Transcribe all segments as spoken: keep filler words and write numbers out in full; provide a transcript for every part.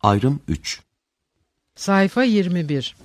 Ayrım üç. Sayfa yirmi bir.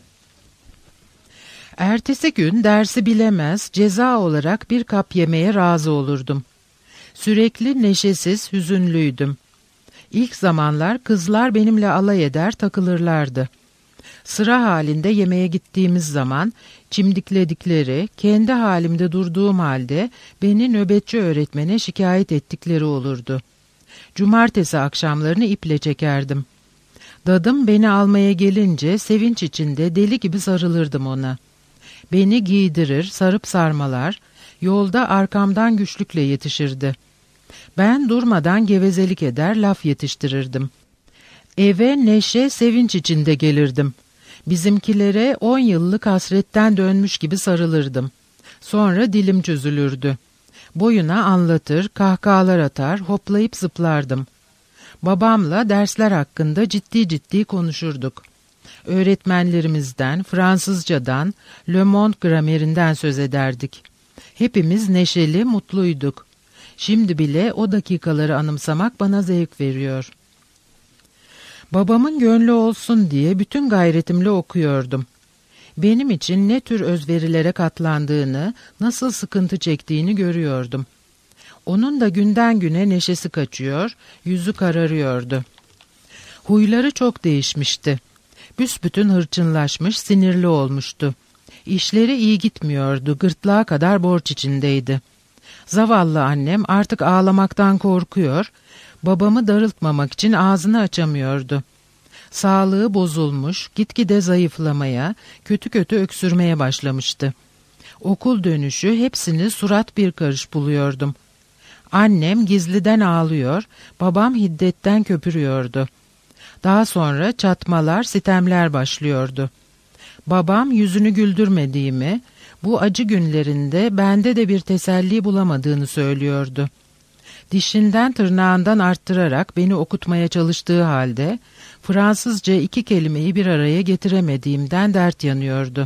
Ertesi gün dersi bilemez, ceza olarak bir kap yemeye razı olurdum. Sürekli neşesiz, hüzünlüydüm. İlk zamanlar kızlar benimle alay eder, takılırlardı. Sıra halinde yemeğe gittiğimiz zaman çimdikledikleri, kendi halimde durduğum halde beni nöbetçi öğretmene şikayet ettikleri olurdu. Cumartesi akşamlarını iple çekerdim. Dadım beni almaya gelince sevinç içinde deli gibi sarılırdım ona. Beni giydirir, sarıp sarmalar, yolda arkamdan güçlükle yetişirdi. Ben durmadan gevezelik eder, laf yetiştirirdim. Eve neşe, sevinç içinde gelirdim. Bizimkilere on yıllık hasretten dönmüş gibi sarılırdım. Sonra dilim çözülürdü. Boyuna anlatır, kahkahalar atar, hoplayıp zıplardım. Babamla dersler hakkında ciddi ciddi konuşurduk. Öğretmenlerimizden, Fransızcadan, Le Monde gramerinden söz ederdik. Hepimiz neşeli, mutluyduk. Şimdi bile o dakikaları anımsamak bana zevk veriyor. Babamın gönlü olsun diye bütün gayretimle okuyordum. Benim için ne tür özverilere katlandığını, nasıl sıkıntı çektiğini görüyordum. Onun da günden güne neşesi kaçıyor, yüzü kararıyordu. Huyları çok değişmişti. Büsbütün hırçınlaşmış, sinirli olmuştu. İşleri iyi gitmiyordu, gırtlağa kadar borç içindeydi. Zavallı annem artık ağlamaktan korkuyor, babamı darıltmamak için ağzını açamıyordu. Sağlığı bozulmuş, gitgide zayıflamaya, kötü kötü öksürmeye başlamıştı. Okul dönüşü hepsini surat bir karış buluyordum. Annem gizliden ağlıyor, babam hiddetten köpürüyordu. Daha sonra çatmalar, sitemler başlıyordu. Babam yüzünü güldürmediğimi, bu acı günlerinde bende de bir teselli bulamadığını söylüyordu. Dişinden tırnağından arttırarak beni okutmaya çalıştığı halde Fransızca iki kelimeyi bir araya getiremediğimden dert yanıyordu.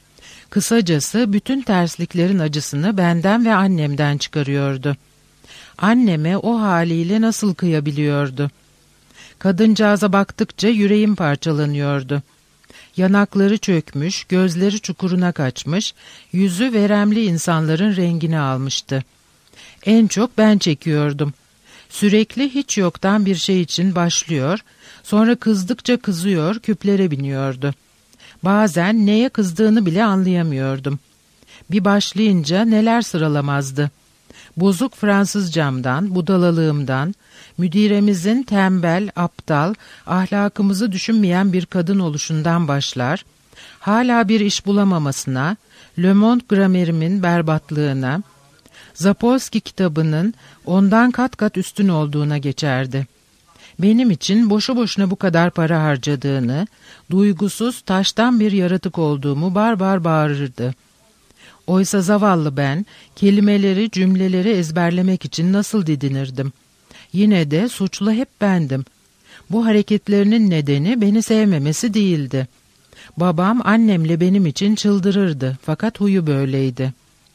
Kısacası bütün tersliklerin acısını benden ve annemden çıkarıyordu. Anneme o haliyle nasıl kıyabiliyordu? Kadıncağıza baktıkça yüreğim parçalanıyordu. Yanakları çökmüş, gözleri çukuruna kaçmış, yüzü veremli insanların rengini almıştı. En çok ben çekiyordum. Sürekli hiç yoktan bir şey için başlıyor, sonra kızdıkça kızıyor, küplere biniyordu. Bazen neye kızdığını bile anlayamıyordum. Bir başlayınca neler sıralamazdı. Bozuk Fransızcamdan, budalalığımdan, müdiremizin tembel, aptal, ahlakımızı düşünmeyen bir kadın oluşundan başlar, hala bir iş bulamamasına, Le Monde gramerimin berbatlığına, Zapolsky kitabının ondan kat kat üstün olduğuna geçerdi. Benim için boşu boşuna bu kadar para harcadığını, duygusuz, taştan bir yaratık olduğumu barbar bağırırdı. Oysa zavallı ben, kelimeleri, cümleleri ezberlemek için nasıl didinirdim. Yine de suçlu hep bendim. Bu hareketlerinin nedeni beni sevmemesi değildi. Babam annemle benim için çıldırırdı, fakat huyu böyleydi.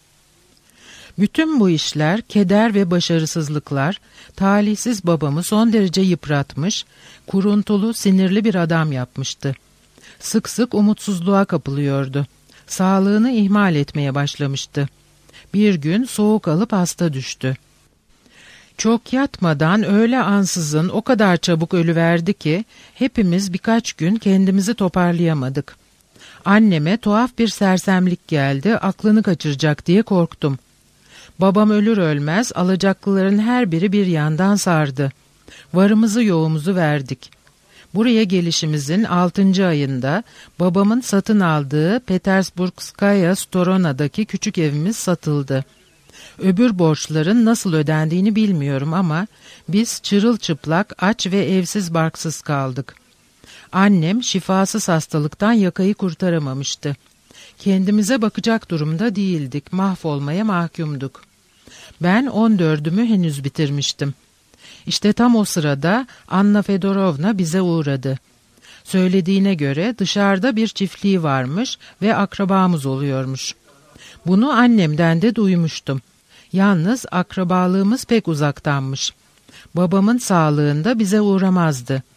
Bütün bu işler, keder ve başarısızlıklar, talihsiz babamı son derece yıpratmış, kuruntulu, sinirli bir adam yapmıştı. Sık sık umutsuzluğa kapılıyordu. Sağlığını ihmal etmeye başlamıştı. Bir gün soğuk alıp hasta düştü. Çok yatmadan öyle ansızın o kadar çabuk ölüverdi ki hepimiz birkaç gün kendimizi toparlayamadık. Anneme tuhaf bir sersemlik geldi, aklını kaçıracak diye korktum. Babam ölür ölmez alacaklıların her biri bir yandan sardı. Varımızı yoğumuzu verdik. Buraya gelişimizin altıncı ayında babamın satın aldığı Petersburgskaya Storona'daki küçük evimiz satıldı. Öbür borçların nasıl ödendiğini bilmiyorum ama biz çırılçıplak, aç ve evsiz barksız kaldık. Annem şifasız hastalıktan yakayı kurtaramamıştı. Kendimize bakacak durumda değildik, mahvolmaya mahkumduk. Ben on dördümü henüz bitirmiştim. İşte tam o sırada Anna Fedorovna bize uğradı. Söylediğine göre dışarıda bir çiftliği varmış ve akrabamız oluyormuş. Bunu annemden de duymuştum. Yalnız akrabalığımız pek uzaktanmış. Babamın sağlığında bize uğramazdı.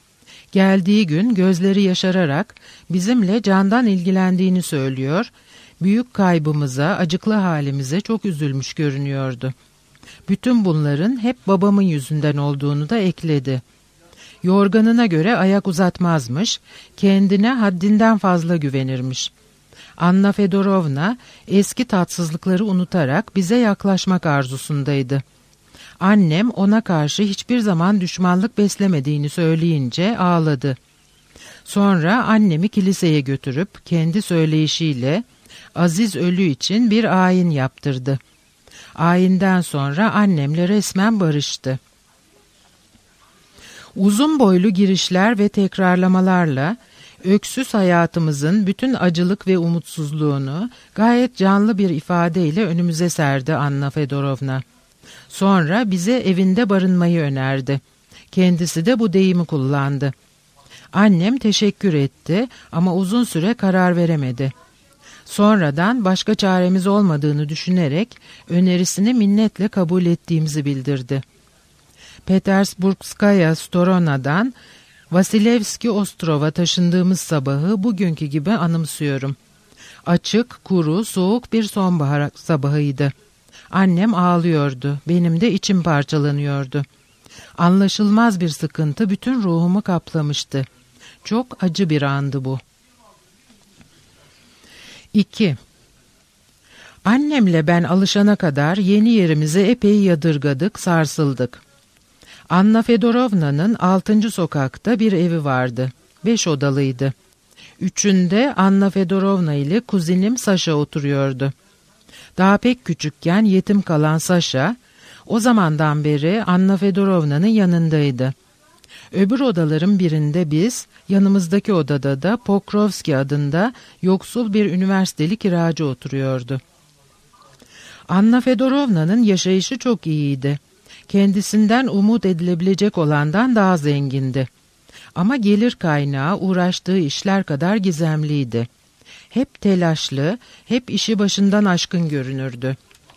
Geldiği gün gözleri yaşararak bizimle candan ilgilendiğini söylüyor, büyük kaybımıza, acıklı halimize çok üzülmüş görünüyordu. Bütün bunların hep babamın yüzünden olduğunu da ekledi. Yorganına göre ayak uzatmazmış, kendine haddinden fazla güvenirmiş. Anna Fedorovna eski tatsızlıkları unutarak bize yaklaşmak arzusundaydı. Annem ona karşı hiçbir zaman düşmanlık beslemediğini söyleyince ağladı. Sonra annemi kiliseye götürüp kendi söyleyişiyle Aziz ölü için bir ayin yaptırdı. Ayinden sonra annemle resmen barıştı. Uzun boylu girişler ve tekrarlamalarla öksüz hayatımızın bütün acılık ve umutsuzluğunu gayet canlı bir ifadeyle önümüze serdi Anna Fedorovna. Sonra bize evinde barınmayı önerdi. Kendisi de bu deyimi kullandı. Annem teşekkür etti ama uzun süre karar veremedi. Sonradan başka çaremiz olmadığını düşünerek önerisini minnetle kabul ettiğimizi bildirdi. Petersburgskaya Storona'dan Vasilevski Ostrov'a taşındığımız sabahı bugünkü gibi anımsıyorum. Açık, kuru, soğuk bir sonbahar sabahıydı. Annem ağlıyordu, benim de içim parçalanıyordu. Anlaşılmaz bir sıkıntı bütün ruhumu kaplamıştı. Çok acı bir andı bu. İki. Annemle ben alışana kadar yeni yerimize epey yadırgadık, sarsıldık. Anna Fedorovna'nın altıncı sokakta bir evi vardı. Beş odalıydı. Üçünde Anna Fedorovna ile kuzinim Saşa oturuyordu. Daha pek küçükken yetim kalan Saşa, o zamandan beri Anna Fedorovna'nın yanındaydı. Öbür odaların birinde biz, yanımızdaki odada da Pokrovski adında yoksul bir üniversiteli kiracı oturuyordu. Anna Fedorovna'nın yaşayışı çok iyiydi. Kendisinden umut edilebilecek olandan daha zengindi. Ama gelir kaynağı uğraştığı işler kadar gizemliydi. Hep telaşlı, hep işi başından aşkın görünürdü.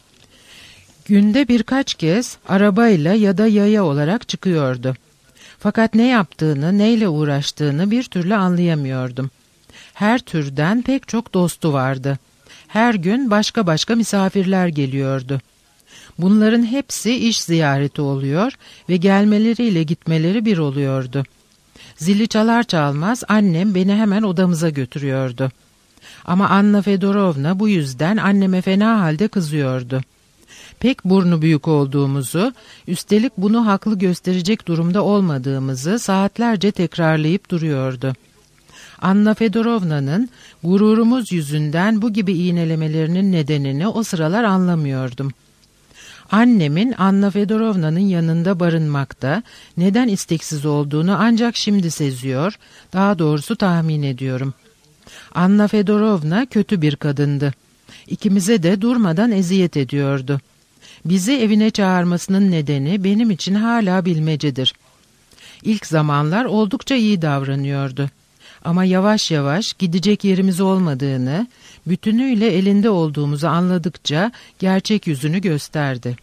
Günde birkaç kez arabayla ya da yaya olarak çıkıyordu. Fakat ne yaptığını, neyle uğraştığını bir türlü anlayamıyordum. Her türden pek çok dostu vardı. Her gün başka başka misafirler geliyordu. Bunların hepsi iş ziyareti oluyor ve gelmeleriyle gitmeleri bir oluyordu. Zili çalar çalmaz annem beni hemen odamıza götürüyordu. Ama Anna Fedorovna bu yüzden anneme fena halde kızıyordu. Pek burnu büyük olduğumuzu, üstelik bunu haklı gösterecek durumda olmadığımızı saatlerce tekrarlayıp duruyordu. Anna Fedorovna'nın gururumuz yüzünden bu gibi iğnelemelerinin nedenini o sıralar anlamıyordum. Annemin Anna Fedorovna'nın yanında barınmakta neden isteksiz olduğunu ancak şimdi seziyor, daha doğrusu tahmin ediyorum. Anna Fedorovna kötü bir kadındı. İkimize de durmadan eziyet ediyordu. Bizi evine çağırmasının nedeni benim için hala bilmecedir. İlk zamanlar oldukça iyi davranıyordu. Ama yavaş yavaş gidecek yerimiz olmadığını, bütünüyle elinde olduğumuzu anladıkça gerçek yüzünü gösterdi.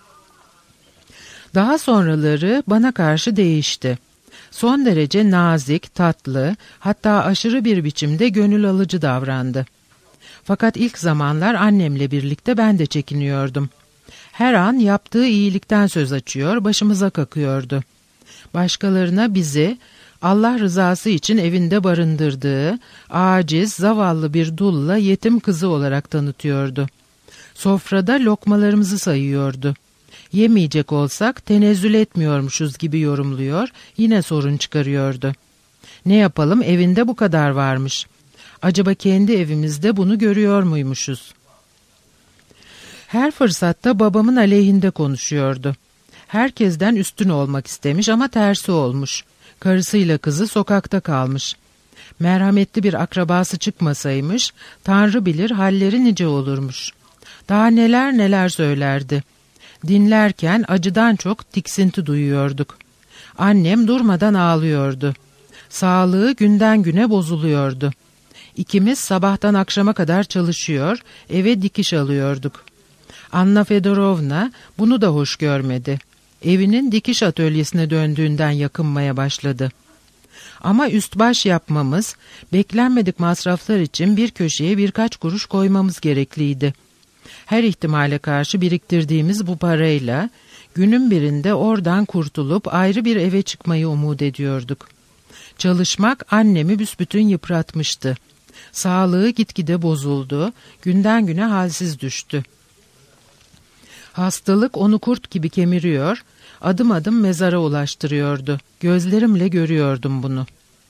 Daha sonraları bana karşı değişti. Son derece nazik, tatlı, hatta aşırı bir biçimde gönül alıcı davrandı. Fakat ilk zamanlar annemle birlikte ben de çekiniyordum. Her an yaptığı iyilikten söz açıyor, başımıza kakıyordu. Başkalarına bizi Allah rızası için evinde barındırdığı, aciz, zavallı bir dulla yetim kızı olarak tanıtıyordu. Sofrada lokmalarımızı sayıyordu. Yemeyecek olsak tenezzül etmiyormuşuz gibi yorumluyor, yine sorun çıkarıyordu. Ne yapalım, evinde bu kadar varmış. Acaba kendi evimizde bunu görüyor muymuşuz? Her fırsatta babamın aleyhinde konuşuyordu. Herkesten üstün olmak istemiş ama tersi olmuş. Karısıyla kızı sokakta kalmış. Merhametli bir akrabası çıkmasaymış, Tanrı bilir halleri nice olurmuş. Daha neler neler söylerdi. Dinlerken acıdan çok tiksinti duyuyorduk. Annem durmadan ağlıyordu. Sağlığı günden güne bozuluyordu. İkimiz sabahtan akşama kadar çalışıyor, eve dikiş alıyorduk. Anna Fedorovna bunu da hoş görmedi. Evinin dikiş atölyesine döndüğünden yakınmaya başladı. Ama üst baş yapmamız, beklenmedik masraflar için bir köşeye birkaç kuruş koymamız gerekliydi. Her ihtimale karşı biriktirdiğimiz bu parayla günün birinde oradan kurtulup ayrı bir eve çıkmayı umut ediyorduk. Çalışmak annemi büsbütün yıpratmıştı. Sağlığı gitgide bozuldu, günden güne halsiz düştü. Hastalık onu kurt gibi kemiriyor, adım adım mezara ulaştırıyordu. Gözlerimle görüyordum bunu.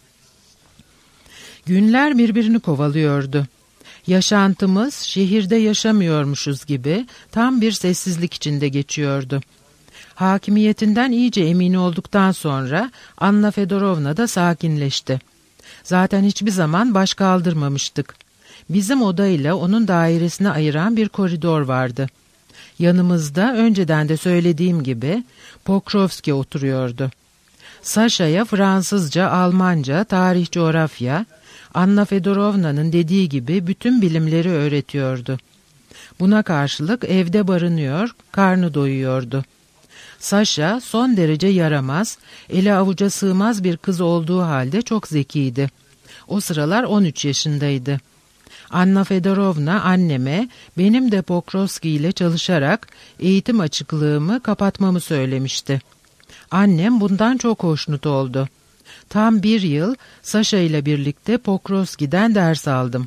Günler birbirini kovalıyordu. Yaşantımız şehirde yaşamıyormuşuz gibi tam bir sessizlik içinde geçiyordu. Hakimiyetinden iyice emin olduktan sonra Anna Fedorovna da sakinleşti. Zaten hiçbir zaman baş kaldırmamıştık. Bizim odayla onun dairesini ayıran bir koridor vardı. Yanımızda önceden de söylediğim gibi Pokrovski oturuyordu. Saşa'ya Fransızca, Almanca, tarih, coğrafya, Anna Fedorovna'nın dediği gibi bütün bilimleri öğretiyordu. Buna karşılık evde barınıyor, karnı doyuyordu. Saşa son derece yaramaz, eli avuca sığmaz bir kız olduğu halde çok zekiydi. O sıralar on üç yaşındaydı. Anna Fedorovna anneme benim de Pokrovski ile çalışarak eğitim açıklığımı kapatmamı söylemişti. Annem bundan çok hoşnut oldu. Tam bir yıl Saşa ile birlikte Pokrovski'den ders aldım.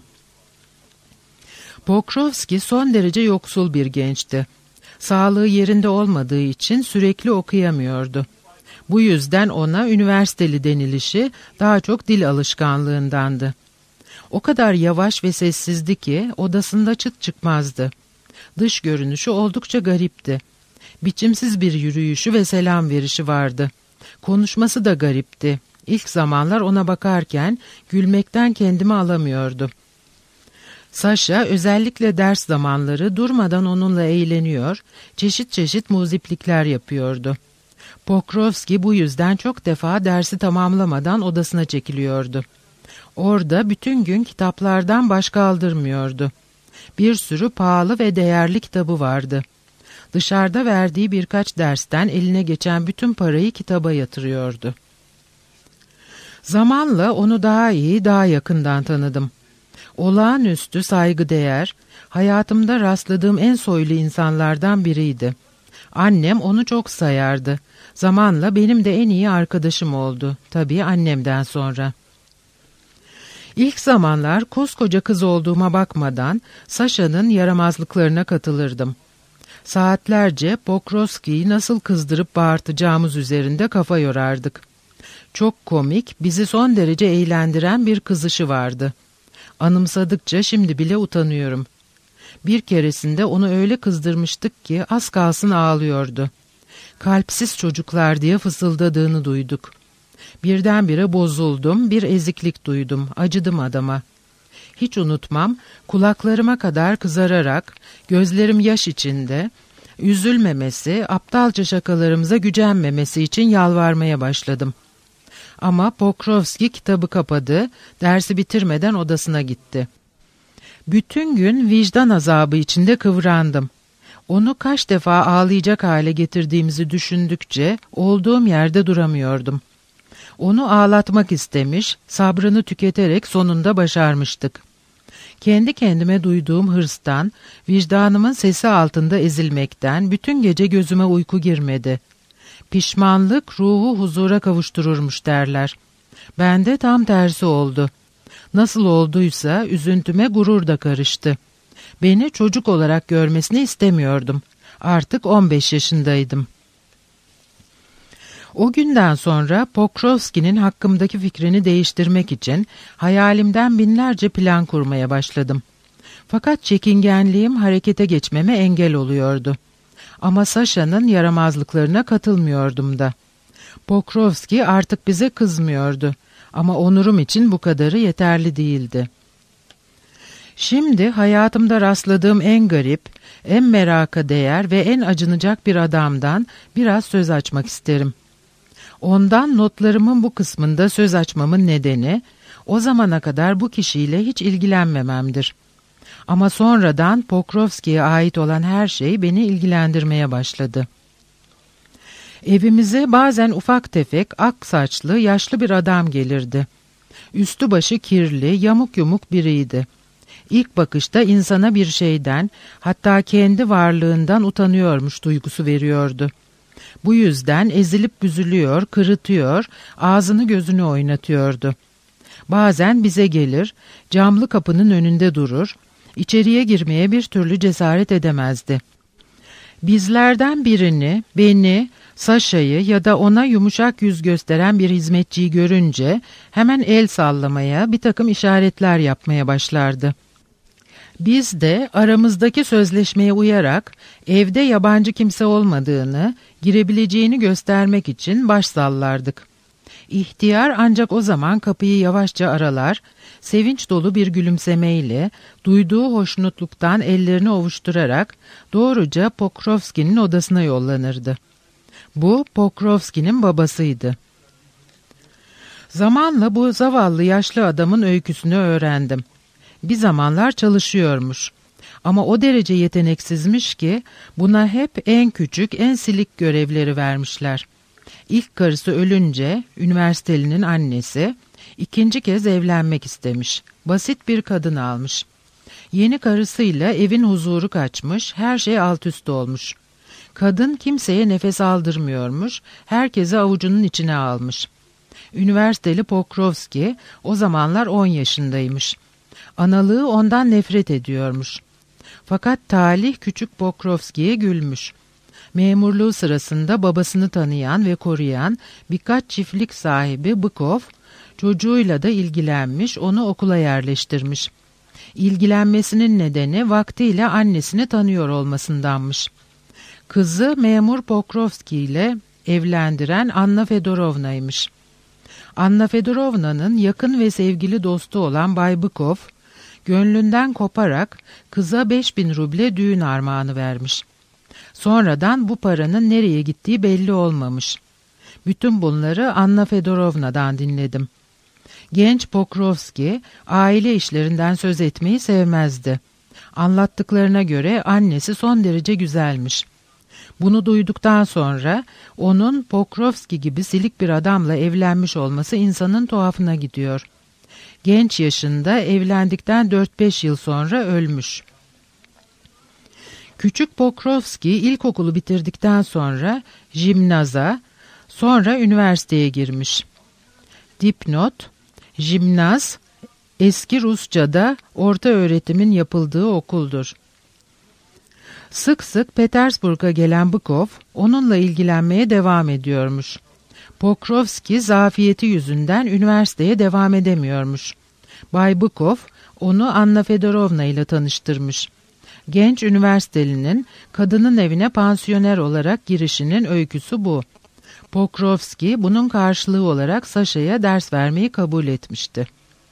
Pokrovski son derece yoksul bir gençti. Sağlığı yerinde olmadığı için sürekli okuyamıyordu. Bu yüzden ona üniversiteli denilişi daha çok dil alışkanlığındandı. O kadar yavaş ve sessizdi ki odasında çıt çıkmazdı. Dış görünüşü oldukça garipti. Biçimsiz bir yürüyüşü ve selam verişi vardı. Konuşması da garipti. İlk zamanlar ona bakarken gülmekten kendimi alamıyordu. Saşa özellikle ders zamanları durmadan onunla eğleniyor, çeşit çeşit muziplikler yapıyordu. Pokrovski bu yüzden çok defa dersi tamamlamadan odasına çekiliyordu. Orada bütün gün kitaplardan baş kaldırmıyordu. Bir sürü pahalı ve değerli kitabı vardı. Dışarıda verdiği birkaç dersten eline geçen bütün parayı kitaba yatırıyordu. Zamanla onu daha iyi, daha yakından tanıdım. Olağanüstü saygıdeğer, hayatımda rastladığım en soylu insanlardan biriydi. Annem onu çok sayardı. Zamanla benim de en iyi arkadaşım oldu. Tabii annemden sonra. İlk zamanlar koskoca kız olduğuma bakmadan Saşa'nın yaramazlıklarına katılırdım. Saatlerce Pokrovski'yi nasıl kızdırıp bağırtacağımız üzerinde kafa yorardık. Çok komik, bizi son derece eğlendiren bir kızışı vardı. Anımsadıkça şimdi bile utanıyorum. Bir keresinde onu öyle kızdırmıştık ki az kalsın ağlıyordu. Kalpsiz çocuklar diye fısıldadığını duyduk. Birdenbire bozuldum, bir eziklik duydum, acıdım adama. Hiç unutmam, kulaklarıma kadar kızararak, gözlerim yaş içinde, üzülmemesi, aptalca şakalarımıza gücenmemesi için yalvarmaya başladım. Ama Pokrovski kitabı kapadı, dersi bitirmeden odasına gitti. Bütün gün vicdan azabı içinde kıvrandım. Onu kaç defa ağlayacak hale getirdiğimizi düşündükçe olduğum yerde duramıyordum. Onu ağlatmak istemiş, sabrını tüketerek sonunda başarmıştık. Kendi kendime duyduğum hırstan, vicdanımın sesi altında ezilmekten bütün gece gözüme uyku girmedi. Pişmanlık ruhu huzura kavuştururmuş derler. Bende tam tersi oldu. Nasıl olduysa üzüntüme gurur da karıştı. Beni çocuk olarak görmesini istemiyordum. Artık on beş yaşındaydım. O günden sonra Pokrovski'nin hakkımdaki fikrini değiştirmek için hayalimden binlerce plan kurmaya başladım. Fakat çekingenliğim harekete geçmeme engel oluyordu. Ama Saşa'nın yaramazlıklarına katılmıyordum da. Pokrovski artık bize kızmıyordu. Ama onurum için bu kadarı yeterli değildi. Şimdi hayatımda rastladığım en garip, en meraka değer ve en acınacak bir adamdan biraz söz açmak isterim. Ondan notlarımın bu kısmında söz açmamın nedeni, o zamana kadar bu kişiyle hiç ilgilenmememdir. Ama sonradan Pokrovski'ye ait olan her şey beni ilgilendirmeye başladı. Evimize bazen ufak tefek, ak saçlı, yaşlı bir adam gelirdi. Üstü başı kirli, yamuk yumuk biriydi. İlk bakışta insana bir şeyden, hatta kendi varlığından utanıyormuş duygusu veriyordu. Bu yüzden ezilip büzülüyor, kırıtıyor, ağzını gözünü oynatıyordu. Bazen bize gelir, camlı kapının önünde durur, içeriye girmeye bir türlü cesaret edemezdi. Bizlerden birini, beni, Saşa'yı ya da ona yumuşak yüz gösteren bir hizmetçiyi görünce hemen el sallamaya, bir takım işaretler yapmaya başlardı. Biz de aramızdaki sözleşmeye uyarak evde yabancı kimse olmadığını, girebileceğini göstermek için baş sallardık. İhtiyar ancak o zaman kapıyı yavaşça aralar, sevinç dolu bir gülümsemeyle, duyduğu hoşnutluktan ellerini ovuşturarak doğruca Pokrovski'nin odasına yollanırdı. Bu Pokrovski'nin babasıydı. Zamanla bu zavallı yaşlı adamın öyküsünü öğrendim. Bir zamanlar çalışıyormuş. Ama o derece yeteneksizmiş ki buna hep en küçük, en silik görevleri vermişler. İlk karısı ölünce üniversitelinin annesi ikinci kez evlenmek istemiş. Basit bir kadın almış. Yeni karısıyla evin huzuru kaçmış, her şey alt üst olmuş. Kadın kimseye nefes aldırmıyormuş, herkesi avucunun içine almış. Üniversiteli Pokrovski o zamanlar on yaşındaymış. Analığı ondan nefret ediyormuş. Fakat talih küçük Pokrovski'ye gülmüş. Memurluğu sırasında babasını tanıyan ve koruyan birkaç çiftlik sahibi Bykov, çocuğuyla da ilgilenmiş, onu okula yerleştirmiş. İlgilenmesinin nedeni vaktiyle annesini tanıyor olmasındanmış. Kızı memur Pokrovski ile evlendiren Anna Fedorovna'ymış. Anna Fedorovna'nın yakın ve sevgili dostu olan Bay Bykov, gönlünden koparak kıza beş bin ruble düğün armağanı vermiş. Sonradan bu paranın nereye gittiği belli olmamış. Bütün bunları Anna Fedorovna'dan dinledim. Genç Pokrovski aile işlerinden söz etmeyi sevmezdi. Anlattıklarına göre annesi son derece güzelmiş. Bunu duyduktan sonra onun Pokrovski gibi silik bir adamla evlenmiş olması insanın tuhafına gidiyor. Genç yaşında evlendikten dört beş yıl sonra ölmüş. Küçük Pokrovski ilkokulu bitirdikten sonra jimnaza, sonra üniversiteye girmiş. Dipnot, jimnaz, eski Rusça'da orta öğretimin yapıldığı okuldur. Sık sık Petersburg'a gelen Bykov onunla ilgilenmeye devam ediyormuş. Pokrovski zafiyeti yüzünden üniversiteye devam edemiyormuş. Bay Bykov onu Anna Fedorovna ile tanıştırmış. Genç üniversitelinin kadının evine pansiyoner olarak girişinin öyküsü bu. Pokrovski bunun karşılığı olarak Saşa'ya ders vermeyi kabul etmişti.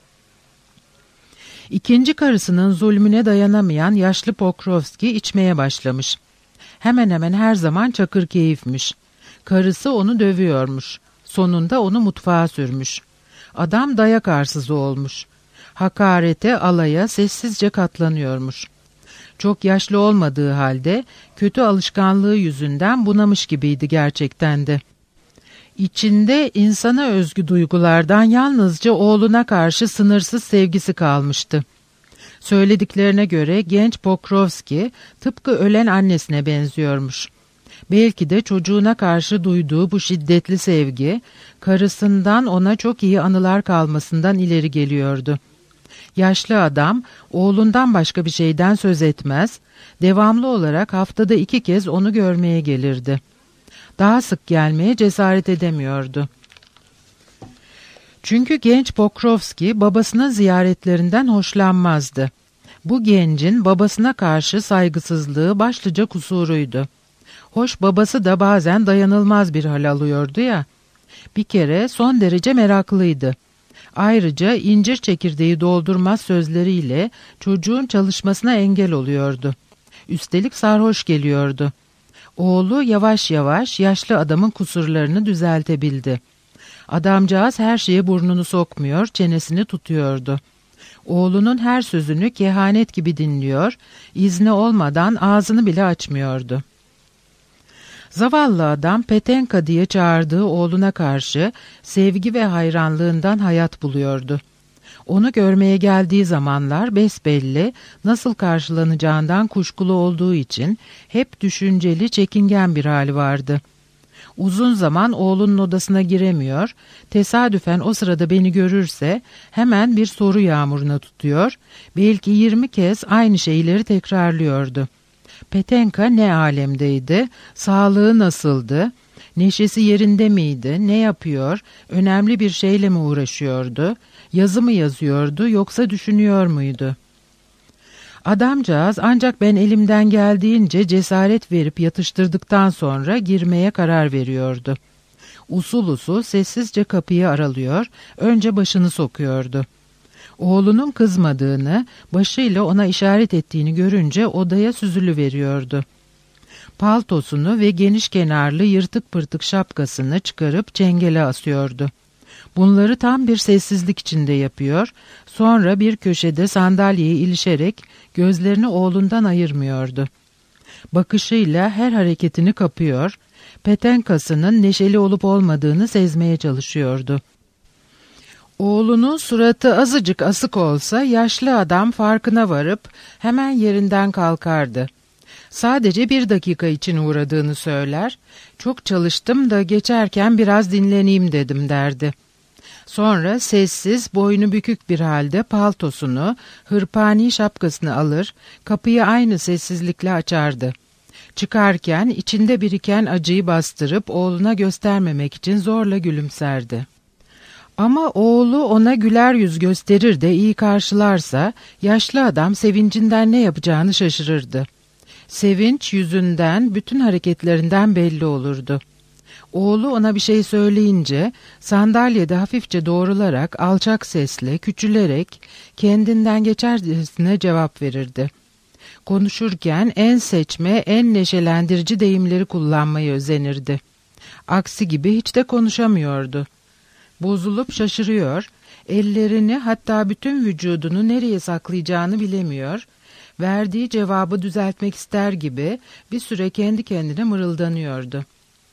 İkinci karısının zulmüne dayanamayan yaşlı Pokrovski içmeye başlamış. Hemen hemen her zaman çakır keyifmiş. Karısı onu dövüyormuş. Sonunda onu mutfağa sürmüş. Adam dayak arsızı olmuş. Hakarete, alaya sessizce katlanıyormuş. Çok yaşlı olmadığı halde kötü alışkanlığı yüzünden bunamış gibiydi gerçekten de. İçinde insana özgü duygulardan yalnızca oğluna karşı sınırsız sevgisi kalmıştı. Söylediklerine göre genç Pokrovski tıpkı ölen annesine benziyormuş. Belki de çocuğuna karşı duyduğu bu şiddetli sevgi, karısından ona çok iyi anılar kalmasından ileri geliyordu. Yaşlı adam oğlundan başka bir şeyden söz etmez, devamlı olarak haftada iki kez onu görmeye gelirdi. Daha sık gelmeye cesaret edemiyordu. Çünkü genç Pokrovski babasının ziyaretlerinden hoşlanmazdı. Bu gencin babasına karşı saygısızlığı başlıca kusuruydu. Hoş babası da bazen dayanılmaz bir hal alıyordu ya. Bir kere son derece meraklıydı. Ayrıca incir çekirdeği doldurmaz sözleriyle çocuğun çalışmasına engel oluyordu. Üstelik sarhoş geliyordu. Oğlu yavaş yavaş yaşlı adamın kusurlarını düzeltebildi. Adamcağız her şeye burnunu sokmuyor, çenesini tutuyordu. Oğlunun her sözünü kehanet gibi dinliyor, izni olmadan ağzını bile açmıyordu. Zavallı adam Petenka diye çağırdığı oğluna karşı sevgi ve hayranlığından hayat buluyordu. Onu görmeye geldiği zamanlar besbelli, nasıl karşılanacağından kuşkulu olduğu için hep düşünceli, çekingen bir hali vardı. Uzun zaman oğlunun odasına giremiyor, tesadüfen o sırada beni görürse hemen bir soru yağmuruna tutuyor, belki yirmi kez aynı şeyleri tekrarlıyordu. Petenka ne alemdeydi, sağlığı nasıldı, neşesi yerinde miydi, ne yapıyor, önemli bir şeyle mi uğraşıyordu, yazı mı yazıyordu yoksa düşünüyor muydu? Adamcağız ancak ben elimden geldiğince cesaret verip yatıştırdıktan sonra girmeye karar veriyordu. Usul usul sessizce kapıyı aralıyor, önce başını sokuyordu. Oğlunun kızmadığını, başıyla ona işaret ettiğini görünce odaya süzülüveriyordu. Paltosunu ve geniş kenarlı yırtık pırtık şapkasını çıkarıp çengele asıyordu. Bunları tam bir sessizlik içinde yapıyor, sonra bir köşede sandalyeye ilişerek gözlerini oğlundan ayırmıyordu. Bakışıyla her hareketini kapıyor, Petenkasının neşeli olup olmadığını sezmeye çalışıyordu. Oğlunun suratı azıcık asık olsa yaşlı adam farkına varıp hemen yerinden kalkardı. Sadece bir dakika için uğradığını söyler, çok çalıştım da geçerken biraz dinleneyim dedim derdi. Sonra sessiz, boynu bükük bir halde paltosunu, hırpani şapkasını alır, kapıyı aynı sessizlikle açardı. Çıkarken içinde biriken acıyı bastırıp oğluna göstermemek için zorla gülümserdi. Ama oğlu ona güler yüz gösterir de iyi karşılarsa, yaşlı adam sevincinden ne yapacağını şaşırırdı. Sevinç yüzünden, bütün hareketlerinden belli olurdu. Oğlu ona bir şey söyleyince sandalyede hafifçe doğrularak alçak sesle, küçülerek kendinden geçercesine cevap verirdi. Konuşurken en seçme, en neşelendirici deyimleri kullanmaya özenirdi. Aksi gibi hiç de konuşamıyordu. Bozulup şaşırıyor, ellerini hatta bütün vücudunu nereye saklayacağını bilemiyor, verdiği cevabı düzeltmek ister gibi bir süre kendi kendine mırıldanıyordu.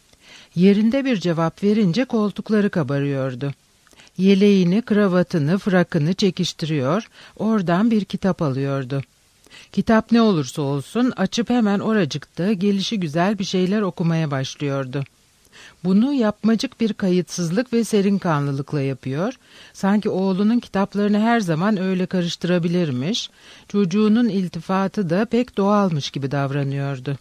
Yerinde bir cevap verince koltukları kabarıyordu. Yeleğini, kravatını, frakını çekiştiriyor, oradan bir kitap alıyordu. Kitap ne olursa olsun açıp hemen oracıkta gelişi güzel bir şeyler okumaya başlıyordu. Bunu yapmacık bir kayıtsızlık ve serinkanlılıkla yapıyor, sanki oğlunun kitaplarını her zaman öyle karıştırabilirmiş, çocuğunun iltifatı da pek doğalmış gibi davranıyordu.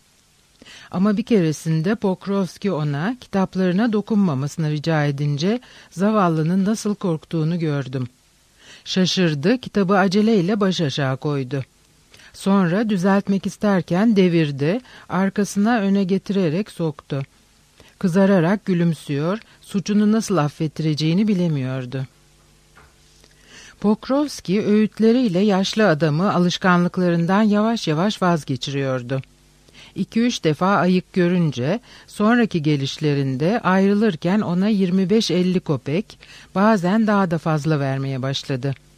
Ama bir keresinde Pokrovski ona kitaplarına dokunmamasını rica edince zavallının nasıl korktuğunu gördüm. Şaşırdı, kitabı aceleyle baş aşağı koydu. Sonra düzeltmek isterken devirdi, arkasına öne getirerek soktu. Kızararak gülümsüyor, suçunu nasıl affettireceğini bilemiyordu. Pokrovski öğütleriyle yaşlı adamı alışkanlıklarından yavaş yavaş vazgeçiriyordu. İki üç defa ayık görünce sonraki gelişlerinde ayrılırken ona yirmi beş elli kopek, bazen daha da fazla vermeye başladı.